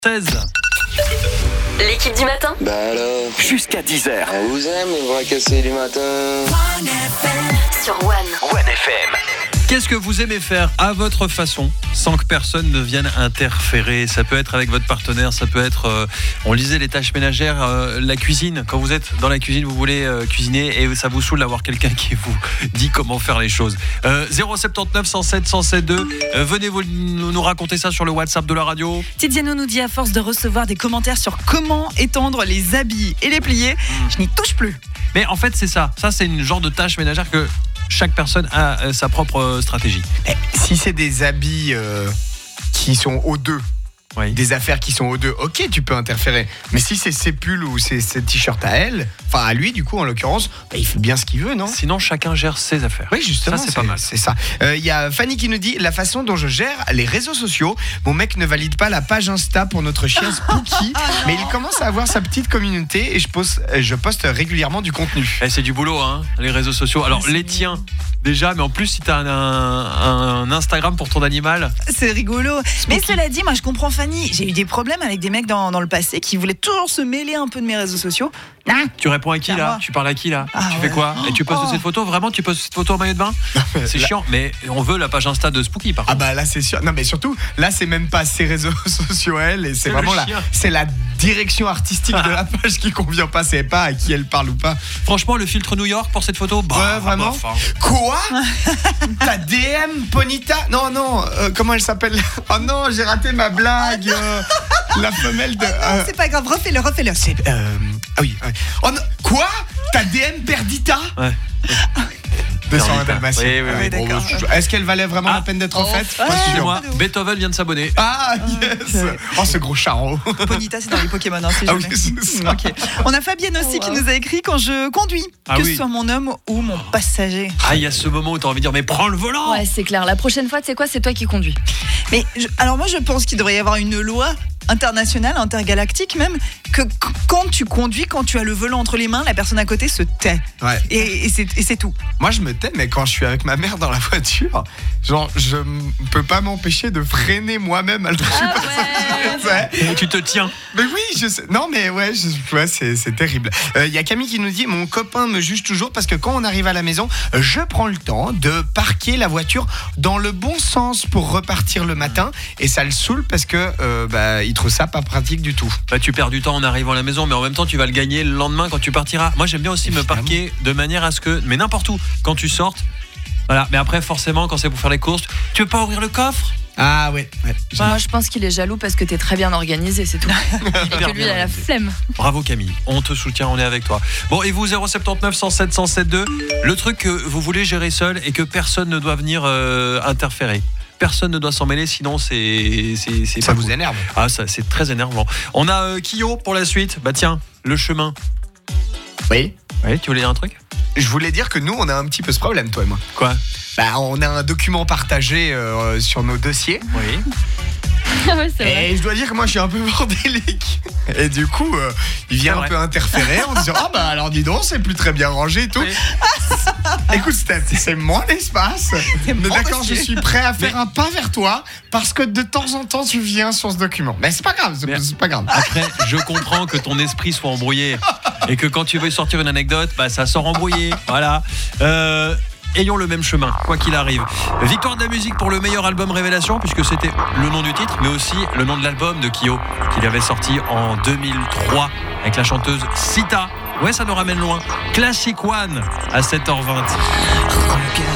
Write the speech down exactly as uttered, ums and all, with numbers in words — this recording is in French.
seize. L'équipe du matin. Bah alors, Jusqu'à dix heures. on vous aime, on va casser les matins. Sur One. One F M. Qu'est-ce que vous aimez faire à votre façon sans que personne ne vienne interférer? Ça peut être avec votre partenaire, ça peut être, euh, on lisait les tâches ménagères, euh, la cuisine. Quand vous êtes dans la cuisine, vous voulez euh, cuisiner et ça vous saoule d'avoir quelqu'un qui vous dit comment faire les choses. Euh, zéro sept neuf cent sept cent sept deux. Euh, venez vous nous, nous raconter ça sur le WhatsApp de la radio. Tiziano nous dit, à force de recevoir des commentaires sur comment étendre les habits et les plier, je n'y touche plus. Mais en fait, c'est ça. Ça, c'est une genre de tâche ménagère que chaque personne a euh, sa propre euh, stratégie. Eh, si c'est des habits euh, qui sont aux deux, Oui. des affaires qui sont aux deux, ok, tu peux interférer. Mais si c'est ses pulls ou c'est ses t-shirts à elle, enfin à lui du coup en l'occurrence, bah, il fait bien ce qu'il veut, non? Sinon, chacun gère ses affaires. Oui, justement, Ça, c'est pas mal. C'est ça. Il euh, y a Fanny qui nous dit la façon dont je gère les réseaux sociaux. Mon mec ne valide pas la page Insta pour notre chien Spooky, mais il commence à avoir sa petite communauté et je poste, je poste régulièrement du contenu. Eh, c'est du boulot, hein, les réseaux sociaux. Alors, les tiens, déjà, mais en plus, si t'as un, un, un Instagram pour ton animal. C'est rigolo. Mais cela dit, moi je comprends Fanny. J'ai eu des problèmes avec des mecs dans, dans le passé qui voulaient toujours se mêler un peu de mes réseaux sociaux. Ah, Tu réponds à qui C'est à là moi. Tu parles à qui là Ah, Tu ouais. fais quoi Et tu postes Oh. cette photo Vraiment tu postes cette photo en maillot de bain C'est là- chiant, mais on veut la page Insta de Spooky par Ah contre. bah là c'est sûr. Non mais surtout là c'est même pas ses réseaux sociaux à elle et c'est C'est vraiment le la chien. c'est la direction artistique de la page qui convient pas, c'est pas à qui elle parle ou pas. Franchement, le filtre New York pour cette photo, bah, Ouais, vraiment. bof, hein. Quoi? Ta D M Ponita? Non non, euh, comment elle s'appelle? Oh non, j'ai raté ma blague. euh, la femelle de euh, c'est pas grave, refais-le, refais-le. c'est euh, ah oui. ouais. Oh non, quoi? Ta D M Perdita? Ouais. deux cent un Perdita. Dalmatiens. Oui, oui, oui. Ouais, bon, d'accord. je- Est-ce qu'elle valait vraiment Ah. la peine d'être Oh. faite? Ouais. Pas sûr. Excusez-moi, de ouf. Beethoven vient de s'abonner. Ah yes. ouais. Oh ce gros charron. Ponita, c'est dans les Pokémon, hein, si Ah jamais. oui, c'est ça. Ok. On a Fabienne aussi qui nous a écrit quand je conduis, Ah que oui. ce soit mon homme ou mon passager. Ah, il y a ce moment où t'as envie de dire, mais prends le volant. Ouais, c'est clair. La prochaine fois, tu sais quoi, c'est toi qui conduis. Mais je- alors moi je pense qu'il devrait y avoir une loi internationale, intergalactique même, que c- quand tu conduis, quand tu as le volant entre les mains, la personne à côté se tait. Ouais. Et, et c'est, et c'est tout. Moi, je me tais, mais quand je suis avec ma mère dans la voiture, genre, je m- peux pas m'empêcher de freiner moi-même. Alors, je sais Ah pas. ouais. Ouais. Et tu te tiens. Mais oui, je sais. Non, mais ouais, je- ouais, c'est, c'est terrible. Il y a Camille qui nous dit mon copain me juge toujours parce que quand on arrive à la maison, je prends le temps de parquer la voiture dans le bon sens pour repartir le matin. Et ça le saoule parce que euh, bah, il trouve ça pas pratique du tout. Bah, tu perds du temps en arrivant à la maison, mais en même temps, tu vas le gagner le lendemain quand tu partiras. Moi, j'aime bien aussi me Évidemment. parquer de manière à ce que, mais n'importe où, quand tu sortes. Voilà. Mais après, forcément, quand c'est pour faire les courses, tu veux pas ouvrir le coffre? Ah ouais. ouais. Moi, je pense qu'il est jaloux parce que t'es très bien organisé, c'est tout. Et que lui, il a la flemme. Bravo Camille, on te soutient, on est avec toi. Bon, et vous, zéro sept neuf cent sept cent sept deux, le truc que vous voulez gérer seul et que personne ne doit venir euh, interférer. Personne ne doit s'en mêler, sinon c'est, c'est, c'est Ça pas vous cool. énerve? Ah, ça, c'est très énervant. On a euh, Kyo pour la suite. Bah tiens, le chemin. Oui. Oui, tu voulais dire un truc? Je voulais dire que nous, on a un petit peu ce problème, toi et moi. Quoi? Bah, on a un document partagé euh, sur nos dossiers. Oui. Ouais, c'est vrai. Et je dois dire que moi, je suis un peu bordélique. Et du coup, euh, il vient C'est un vrai. peu interférer en disant ah bah alors dis donc, c'est plus très bien rangé et tout. Oui. Écoute, Steph, c'est mon espace. Mais mon d'accord, dossier. je suis prêt à faire un pas vers toi parce que de temps en temps, tu viens sur ce document. Mais c'est pas grave, c'est, Mais- c'est pas grave. Après, je comprends que ton esprit soit embrouillé et que quand tu veux sortir une anecdote, bah, ça sort embrouillé. Voilà. Euh, ayons le même chemin, quoi qu'il arrive. Victoire de la musique pour le meilleur album révélation, puisque c'était le nom du titre, mais aussi le nom de l'album de Kyo, qu'il avait sorti en deux mille trois avec la chanteuse Sita. Ouais, ça nous ramène loin. Classic One à sept heures vingt. Regarde